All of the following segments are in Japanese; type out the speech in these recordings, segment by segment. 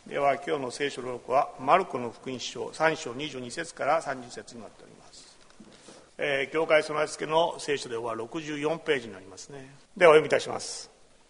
では今日の聖書朗読はマルコの福音書3章22節から30節になっております。教会備え付けの聖書では64ページになりますね。ではお読みいたします。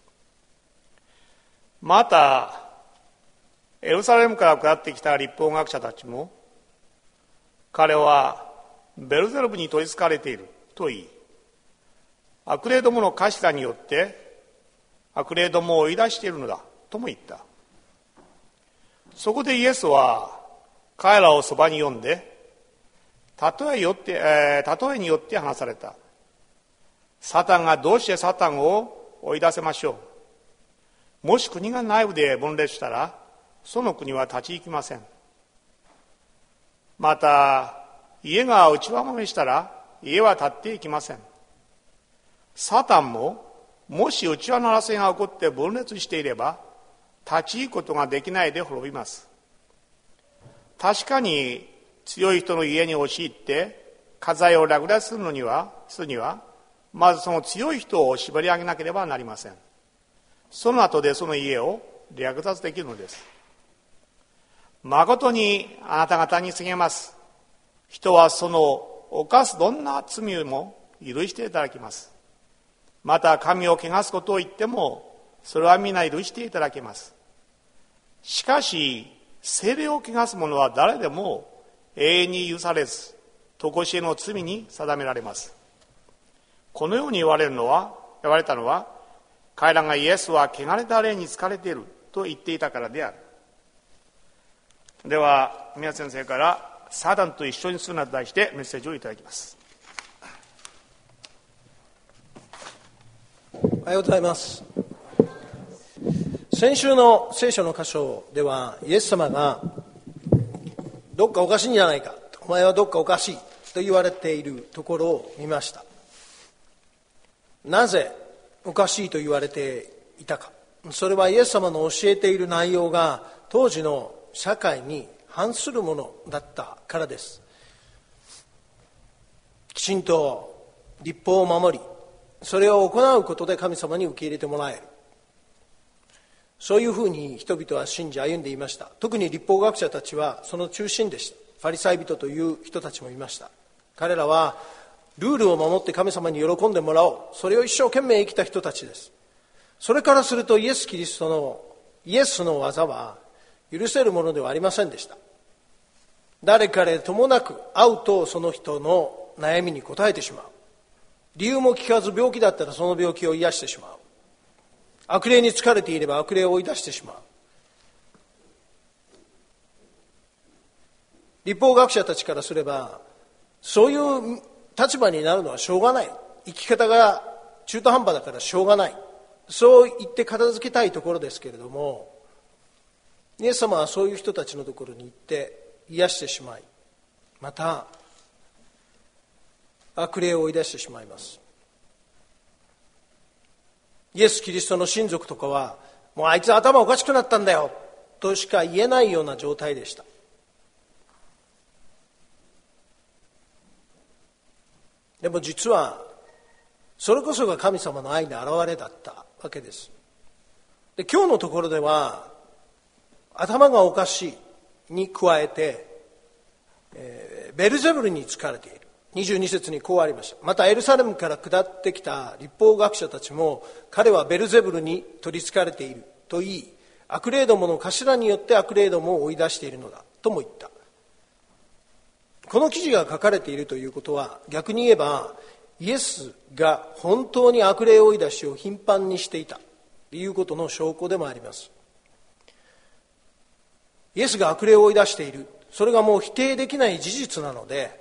またエルサレムから下ってきた律法学者たちも、彼はベルゼルブに取り憑かれていると言い、悪霊どもの頭によって悪霊どもを追い出しているのだとも言った。そこでイエスは彼らをそばに呼んで、例えによって話された。サタンがどうしてサタンを追い出せましょう。もし国が内部で分裂したら、その国は立ち行きません。また家が内輪もめしたら、家は立っていきません。サタンももし内輪の争いが起こって分裂していれば、立ち行くことができないで滅びます。確かに強い人の家に押し入って家財を略奪するにはまずその強い人を縛り上げなければなりません。その後でその家を略奪できるのです。誠にあなた方に告げます。人はその犯すどんな罪も許していただきます。また神を汚すことを言っても、それは皆許していただけます。しかし聖霊を汚す者は誰でも永遠に許されず、常しえの罪に定められます。このように言われたのは、彼らがイエスは汚れた霊に疲れていると言っていたからである。では宮先生からサタンと一緒にするなと題してメッセージをいただきます。 おはようございます。先週の聖書の箇所では、イエス様がどっかおかしいんじゃないか、お前はどっかおかしいと言われているところを見ました。なぜおかしいと言われていたか。それはイエス様の教えている内容が当時の社会に反するものだったからです。きちんと律法を守り、それを行うことで神様に受け入れてもらえる。そういうふうに人々は信じ歩んでいました。特に律法学者たちはその中心でした。ファリサイ人という人たちもいました。彼らはルールを守って神様に喜んでもらおう、それを一生懸命生きた人たちです。それからするとイエスの技は許せるものではありませんでした。誰彼ともなく会うとその人の悩みに答えてしまう。理由も聞かず病気だったらその病気を癒してしまう。悪霊に疲れていれば悪霊を追い出してしまう。律法学者たちからすれば、そういう立場になるのはしょうがない。生き方が中途半端だからしょうがない。そう言って片付けたいところですけれども、イエス様はそういう人たちのところに行って癒してしまい、また悪霊を追い出してしまいます。イエス・キリストの親族とかは、もうあいつ頭おかしくなったんだよとしか言えないような状態でした。でも実はそれこそが神様の愛の表れだったわけです。で、今日のところでは頭がおかしいに加えて、ベルゼブルに疲れている。22節にこうありました。またエルサレムから下ってきた律法学者たちも、彼はベルゼブルに取り憑かれていると言い、悪霊どもの頭によって悪霊どもを追い出しているのだとも言った。この記事が書かれているということは、逆に言えばイエスが本当に悪霊追い出しを頻繁にしていたということの証拠でもあります。イエスが悪霊を追い出している、それがもう否定できない事実なので、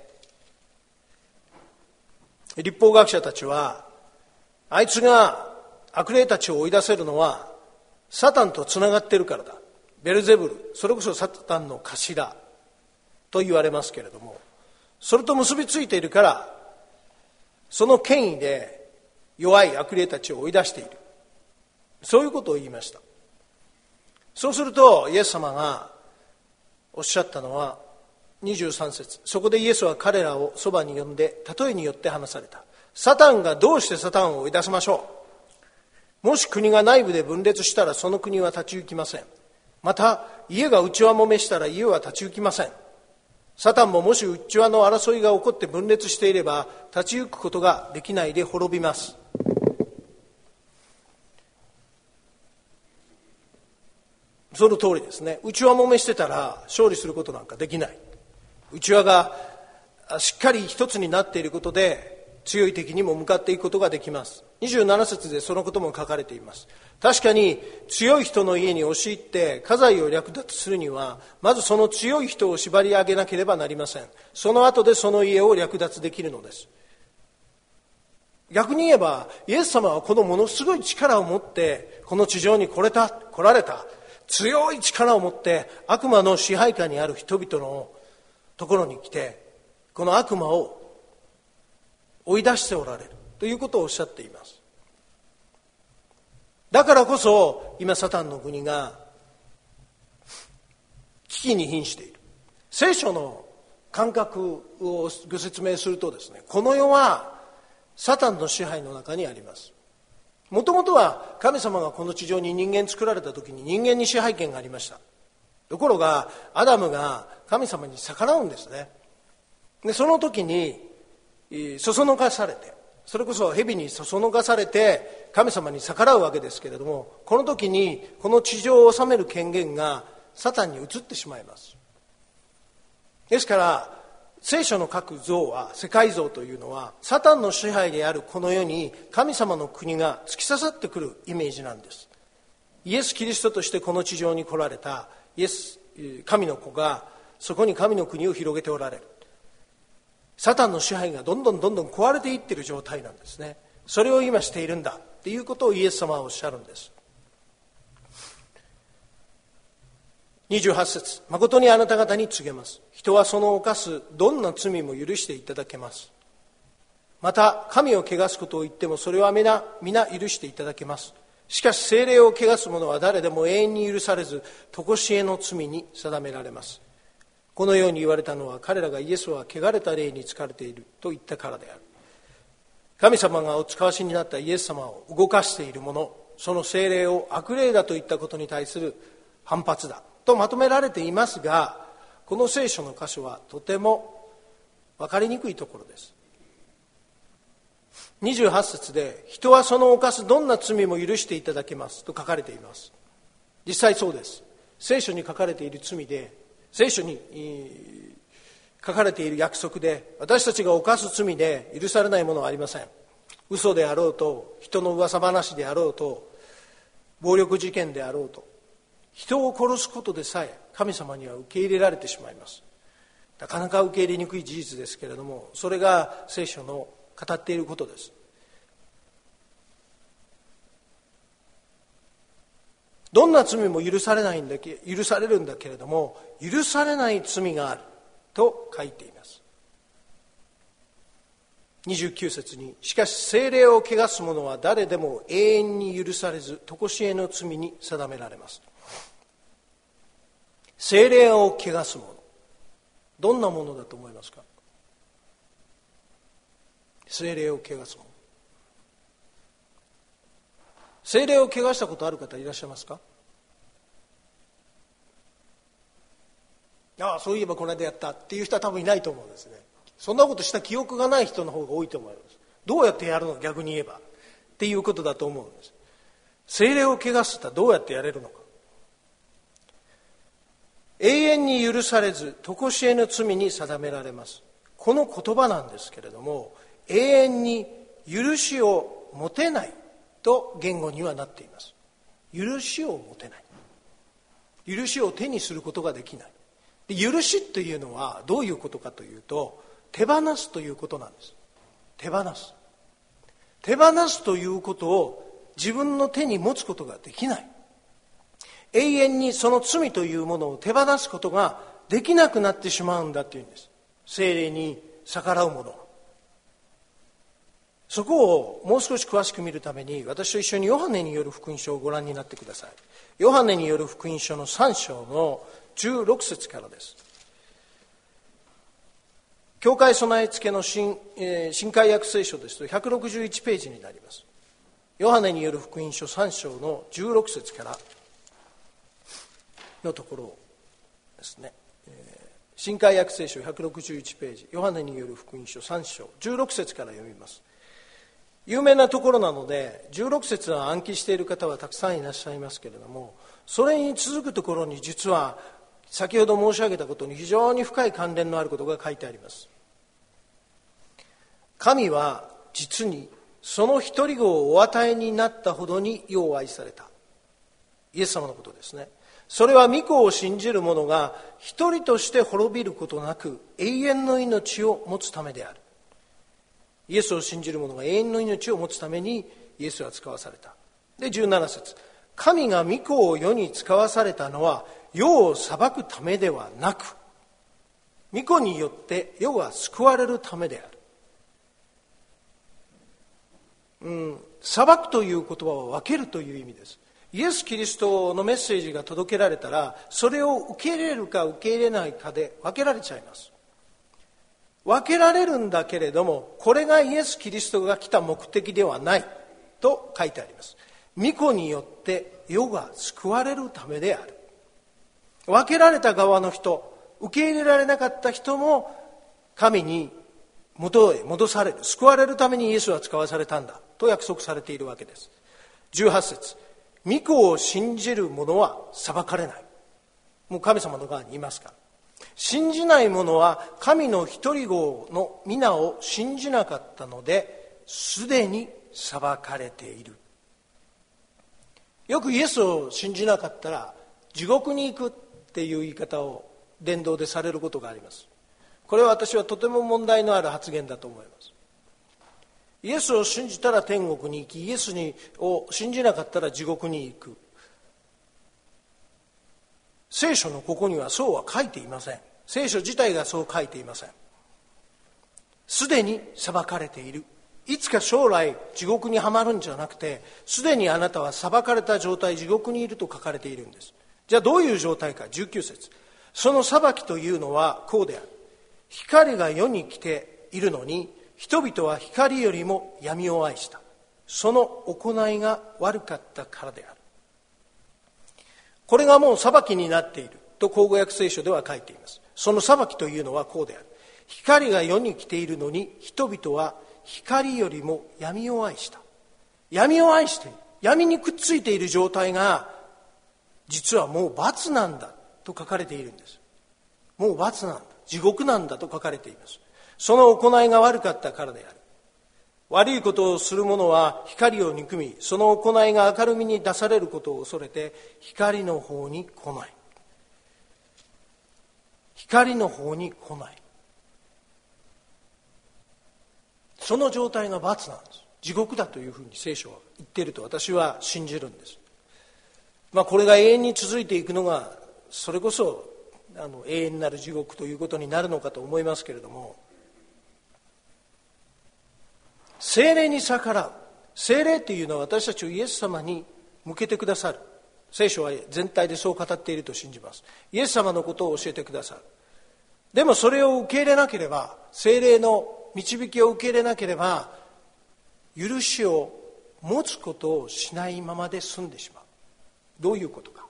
律法学者たちは、あいつが悪霊たちを追い出せるのはサタンとつながっているからだ。ベルゼブル、それこそサタンの頭と言われますけれども、それと結びついているから、その権威で弱い悪霊たちを追い出している。そういうことを言いました。そうするとイエス様がおっしゃったのは23節。そこでイエスは彼らをそばに呼んで例えによって話された。サタンがどうしてサタンを追い出せましょう。もし国が内部で分裂したらその国は立ち行きません。 また家が内輪もめしたら家は立ち行きません。サタンももし内輪の争いが起こって分裂していれば立ち行くことができないで滅びます。その通りですね。内輪もめしてたら勝利することなんかできない。内輪がしっかり一つになっていることで強い敵にも向かっていくことができます。27節でそのことも書かれています。確かに強い人の家に押し入って家財を略奪するにはまずその強い人を縛り上げなければなりません。その後でその家を略奪できるのです。逆に言えばイエス様はこのものすごい力を持ってこの地上に来られた強い力を持って悪魔の支配下にある人々のところに来てこの悪魔を追い出しておられるということをおっしゃっています。だからこそ今サタンの国が危機に瀕している。聖書の感覚をご説明するとですね、この世はサタンの支配の中にあります。もともとは神様がこの地上に人間作られた時に人間に支配権がありました。ところがアダムが神様に逆らうんですね。でその時にそそのかされて、それこそ蛇にそそのかされて神様に逆らうわけですけれども、この時にこの地上を治める権限がサタンに移ってしまいます。ですから聖書の書く像は、世界像というのはサタンの支配であるこの世に神様の国が突き刺さってくるイメージなんです。イエス・キリストとしてこの地上に来られた神の子がそこに神の国を広げておられる。サタンの支配がどんどん壊れていっている状態なんですね。それを今しているんだということをイエス様はおっしゃるんです。28節、誠にあなた方に告げます。人はその犯すどんな罪も許していただけます。また神を汚すことを言ってもそれは皆許していただけます。しかし聖霊を汚す者は誰でも永遠に許されず、常しえの罪に定められます。このように言われたのは彼らがイエスは汚れた霊に疲れていると言ったからである。神様がお使わしになったイエス様を動かしている者、その聖霊を悪霊だといったことに対する反発だとまとめられていますが、この聖書の箇所はとても分かりにくいところです。28節で人はその犯すどんな罪も許していただけますと書かれています。実際そうです。聖書に書かれている罪で、聖書に書かれている約束で、私たちが犯す罪で許されないものはありません。嘘であろうと、人の噂話であろうと、暴力事件であろうと、人を殺すことでさえ神様には受け入れられてしまいます。なかなか受け入れにくい事実ですけれども、それが聖書の語っていることです。どんな罪も許されるんだけれども、許されない罪があると書いています。29節に、しかし聖霊を汚す者は誰でも永遠に許されず、常しえの罪に定められます。聖霊を汚す者、どんなものだと思いますか？聖霊を汚す者。聖霊を汚したことある方いらっしゃいますか？ああ、そういえばこの間やったっていう人は多分いないと思うんですね。そんなことした記憶がない人の方が多いと思います。どうやってやるの？逆に言えばっていうことだと思うんです。聖霊を汚すってどうやってやれるのか。永遠に許されず常しえの罪に定められます。この言葉なんですけれども、永遠に許しを持てないと言語にはなっています。許しを持てない、許しを手にすることができない。で、許しというのはどういうことかというと、手放すということなんです。手放すということを自分の手に持つことができない。永遠にその罪というものを手放すことができなくなってしまうんだというんです。聖霊に逆らう者は。そこをもう少し詳しく見るために、私と一緒にヨハネによる福音書をご覧になってください。ヨハネによる福音書の3章の16節からです。教会備え付けの新海訳聖書ですと161ページになります。ヨハネによる福音書3章の16節からのところですね。新海訳聖書161ページ、ヨハネによる福音書3章16節から読みます。有名なところなので16節は暗記している方はたくさんいらっしゃいますけれども、それに続くところに実は先ほど申し上げたことに非常に深い関連のあることが書いてあります。神は実にその一人子をお与えになったほどに世を愛された。イエス様のことですね。それは御子を信じる者が一人として滅びることなく永遠の命を持つためである。イエスを信じる者が永遠の命を持つためにイエスは使わされた。で17節、神が御子を世に使わされたのは世を裁くためではなく、御子によって世が救われるためである。裁くという言葉は分けるという意味です。イエス・キリストのメッセージが届けられたら、それを受け入れるか受け入れないかで分けられちゃいます。分けられるんだけれども、これがイエス・キリストが来た目的ではないと書いてあります。御子によって世が救われるためである。分けられた側の人、受け入れられなかった人も神に元へ戻される、救われるためにイエスは使わされたんだと約束されているわけです。18節、御子を信じる者は裁かれない。もう神様の側にいますから。信じない者は神の一人子の皆を信じなかったので、すでに裁かれている。よくイエスを信じなかったら地獄に行くっていう言い方を伝道でされることがあります。これは私はとても問題のある発言だと思います。イエスを信じたら天国に行き、イエスを信じなかったら地獄に行く。聖書のここにはそうは書いていません。聖書自体がそう書いていません。すでに裁かれている。いつか将来地獄にはまるんじゃなくて、すでにあなたは裁かれた状態、地獄にいると書かれているんです。じゃあどういう状態か。19節、その裁きというのはこうである。光が世に来ているのに、人々は光よりも闇を愛した。その行いが悪かったからである。これがもう裁きになっていると口語訳聖書では書いています。その裁きというのはこうである。光が世に来ているのに、人々は光よりも闇を愛した。闇を愛している。闇にくっついている状態が実はもう罰なんだと書かれているんです。もう罰なんだ、地獄なんだと書かれています。その行いが悪かったからである。悪いことをする者は光を憎み、その行いが明るみに出されることを恐れて光の方に来ない。光の方に来ない。その状態が罰なんです。地獄だというふうに聖書は言っていると私は信じるんです。これが永遠に続いていくのが、それこそ永遠なる地獄ということになるのかと思いますけれども、聖霊に逆らう。聖霊というのは私たちをイエス様に向けてくださる。聖書は全体でそう語っていると信じます。イエス様のことを教えてくださる。でもそれを受け入れなければ、聖霊の導きを受け入れなければ、許しを持つことをしないままで済んでしまう。どういうことか。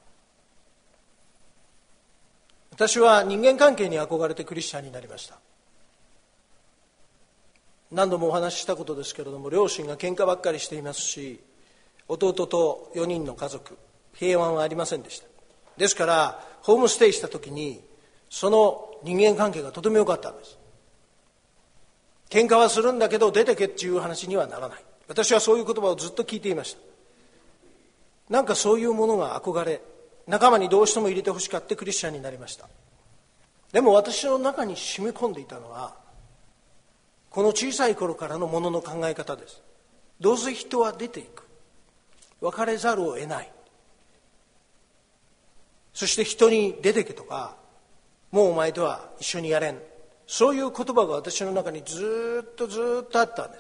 私は人間関係に憧れてクリスチャンになりました。何度もお話ししたことですけれども、両親が喧嘩ばっかりしていますし、弟と4人の家族、平和はありませんでした。ですからホームステイした時に、その人間関係がとても良かったんです。喧嘩はするんだけど出てけっていう話にはならない。私はそういう言葉をずっと聞いていました。なんかそういうものが憧れ、仲間にどうしても入れてほしかったクリスチャンになりました。でも私の中に染み込んでいたのは、この小さい頃からのものの考え方です。どうせ人は出ていく。別れざるを得ない。そして人に出てけとか、もうお前とは一緒にやれん。そういう言葉が私の中にずっとあったんです。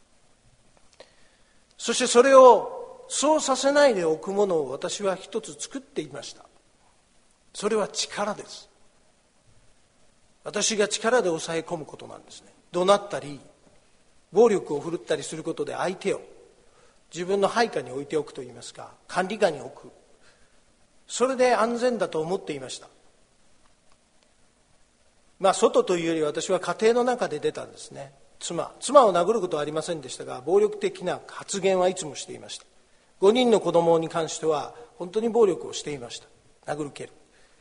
そしてそれをそうさせないでおくものを私は一つ作っていました。それは力です。私が力で抑え込むことなんですね。怒鳴ったり暴力を振るったりすることで相手を自分の配下に置いておくといいますか、管理下に置く。 それで安全だと思っていました。外というより私は家庭の中で出たんですね。妻を殴ることはありませんでしたが、暴力的な発言はいつもしていました。5人の子供に関しては本当に暴力をしていました。殴る蹴る。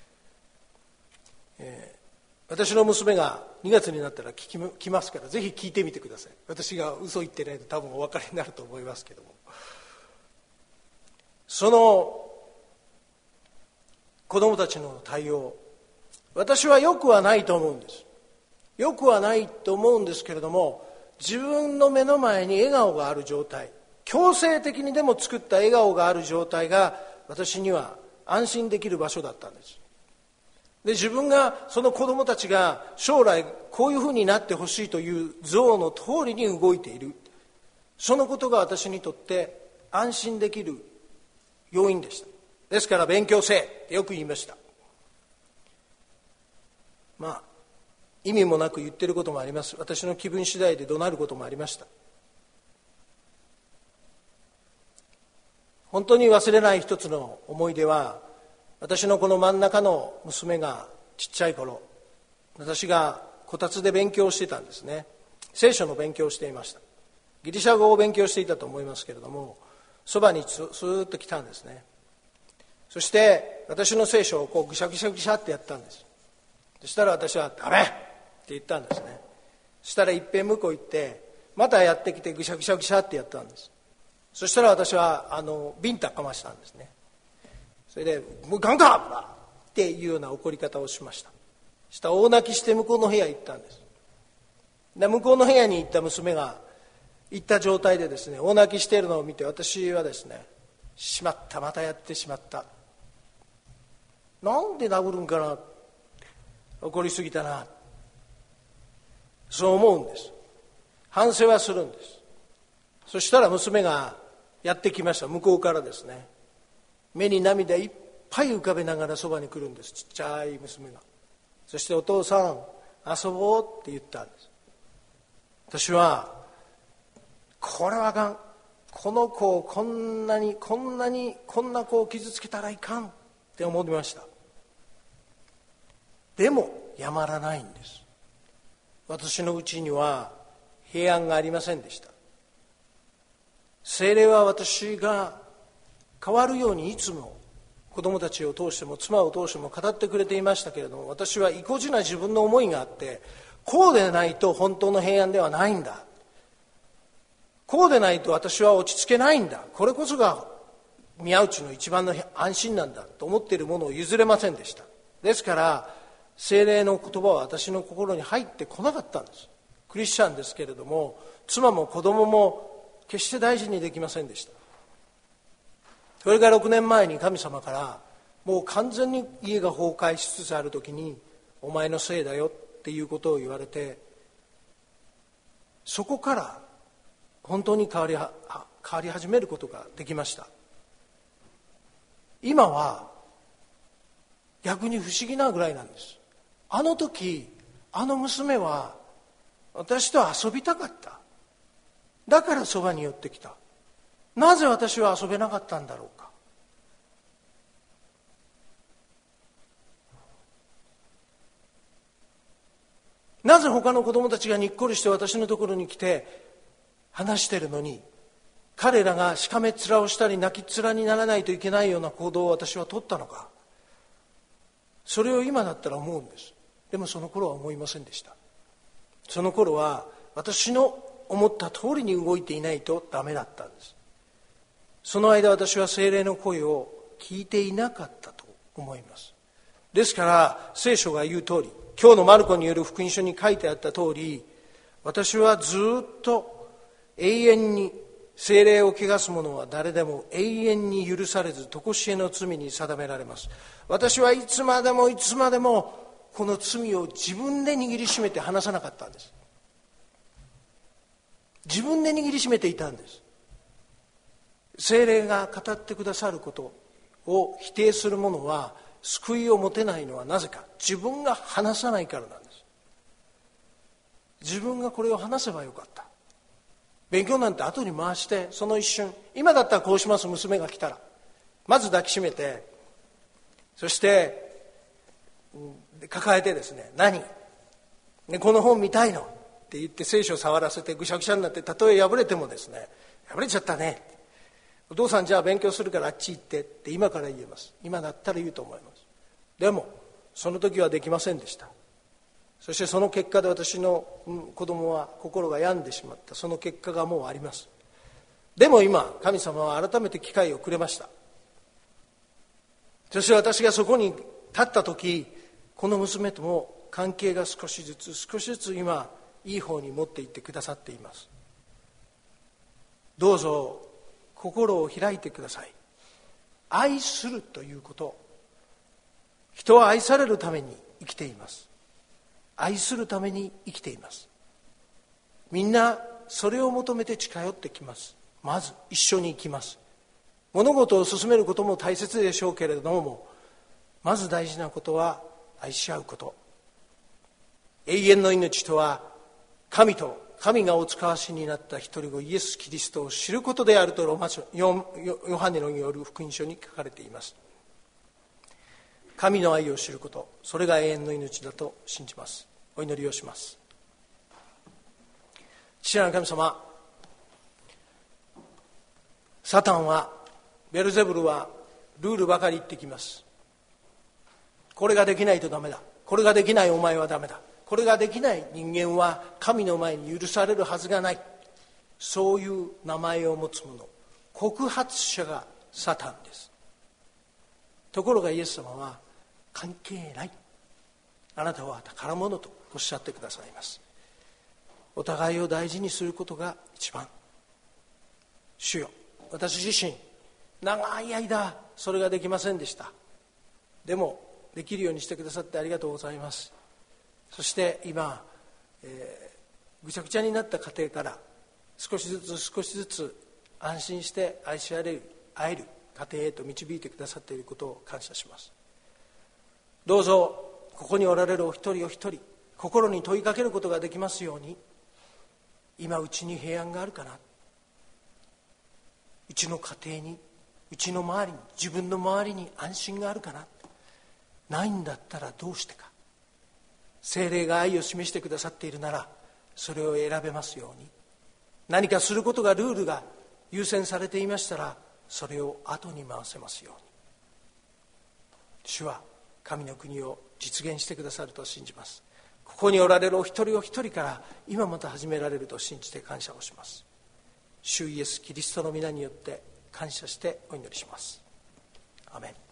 私の娘が2月になったら来ますから、ぜひ聞いてみてください。私が嘘言ってないと多分お分かりになると思いますけども、その子供たちの対応、私は良くはないと思うんです。良くはないと思うんですけれども、自分の目の前に笑顔がある状態、強制的にでも作った笑顔がある状態が私には安心できる場所だったんです。で、自分がその子供たちが将来こういうふうになってほしいという像の通りに動いている、そのことが私にとって安心できる要因でした。ですから勉強せえってよく言いました。意味もなく言ってることもあります。私の気分次第で怒鳴ることもありました。本当に忘れない一つの思い出は、私のこの真ん中の娘がちっちゃい頃、私がこたつで勉強してたんですね。聖書の勉強をしていました。ギリシャ語を勉強していたと思いますけれども、そばにスーッと来たんですね。そして私の聖書をぐしゃぐしゃぐしゃってやったんです。そしたら私はダメって言ったんですね。そしたらいっぺん向こう行ってまたやってきてぐしゃぐしゃぐしゃってやったんです。そしたら私はビンタかましたんですね。それでもうガンガンだっていうような怒り方をしました。そしたら大泣きして向こうの部屋へ行ったんです。で、向こうの部屋に行った娘が行った状態でですね、大泣きしているのを見て、私はですね、しまった、またやってしまった、なんで殴るんかな、怒りすぎたな、そう思うんです。反省はするんです。そしたら娘がやってきました。向こうからですね、目に涙いっぱい浮かべながらそばに来るんです。ちっちゃい娘が。そしてお父さん遊ぼうって言ったんです。私はこれはあかん、この子をこんな子を傷つけたらいかんって思いました。でもやまらないんです。私のうちには平安がありませんでした。聖霊は私が変わるようにいつも子供たちを通しても妻を通しても語ってくれていましたけれども、私は意固地な自分の思いがあって、こうでないと本当の平安ではないんだ、こうでないと私は落ち着けないんだ、これこそが宮内の一番の安心なんだと思っているものを譲れませんでした。ですから聖霊の言葉は私の心に入ってこなかったんです。クリスチャンですけれども、妻も子供も決して大事にできませんでした。それが6年前に神様からもう完全に家が崩壊しつつある時に、お前のせいだよっていうことを言われて、そこから本当に変わり始めることができました。今は逆に不思議なぐらいなんです。あの時あの娘は私と遊びたかった、だからそばに寄ってきた。なぜ私は遊べなかったんだろうか。なぜ他の子供たちがにっこりして私のところに来て話してるのに、彼らがしかめっ面をしたり泣きっ面にならないといけないような行動を私は取ったのか。それを今だったら思うんです。でもその頃は思いませんでした。その頃は私の思った通りに動いていないとダメだったんです。その間私は聖霊の声を聞いていなかったと思います。ですから聖書が言う通り、今日のマルコによる福音書に書いてあった通り、私はずっと永遠に聖霊を汚す者は誰でも永遠に許されず常しえの罪に定められます。私はいつまでもいつまでもこの罪を自分で握りしめて離さなかったんです。自分で握りしめていたんです。聖霊が語ってくださることを否定する者は救いを持てないのはなぜか、自分が話さないからなんです。自分がこれを話せばよかった、勉強なんて後に回して、その一瞬、今だったらこうします。娘が来たらまず抱きしめて、 そして抱えてですね、何この本見たいのって言って聖書を触らせてぐしゃぐしゃになって、たとえ破れてもですね、破れちゃったね、お父さんじゃあ勉強するからあっち行ってって今から言えます。今だったら言うと思います。でもその時はできませんでした。そしてその結果で私の子供は心が病んでしまった。その結果がもうあります。でも今神様は改めて機会をくれました。そして私がそこに立った時、この娘とも関係が少しずつ今いい方に持っていってくださっています。どうぞ心を開いてください。愛するということ、人は愛されるために生きています。愛するために生きています。みんなそれを求めて近寄ってきます。まず一緒に行きます。物事を進めることも大切でしょうけれども、まず大事なことは愛し合うこと。永遠の命とは神と神がお使わしになった一人子イエス・キリストを知ることであるとヨハネのによる福音書に書かれています。神の愛を知ること、それが永遠の命だと信じます。お祈りをします。父なる神様、サタンは、ベルゼブルはルールばかり言ってきます。これができないとダメだ、これができないお前はダメだ、これができない人間は神の前に許されるはずがない、そういう名前を持つ者、告発者がサタンです。ところがイエス様は関係ない、あなたは宝物とおっしゃってくださいます。お互いを大事にすることが一番。主よ、私自身長い間それができませんでした。でもできるようにしてくださってありがとうございます。そして今、ぐちゃぐちゃになった家庭から少しずつ安心して愛し合える家庭へと導いてくださっていることを感謝します。どうぞここにおられるお一人お一人、心に問いかけることができますように。今うちに平安があるかな、うちの家庭に、うちの周りに、自分の周りに安心があるかな、ないんだったらどうしてか。聖霊が愛を示してくださっているならそれを選べますように。何かすることがルールが優先されていましたらそれを後に回せますように。主は神の国を実現してくださると信じます。ここにおられるお一人お一人から今また始められると信じて感謝をします。主イエスキリストの皆によって感謝してお祈りします。アメン。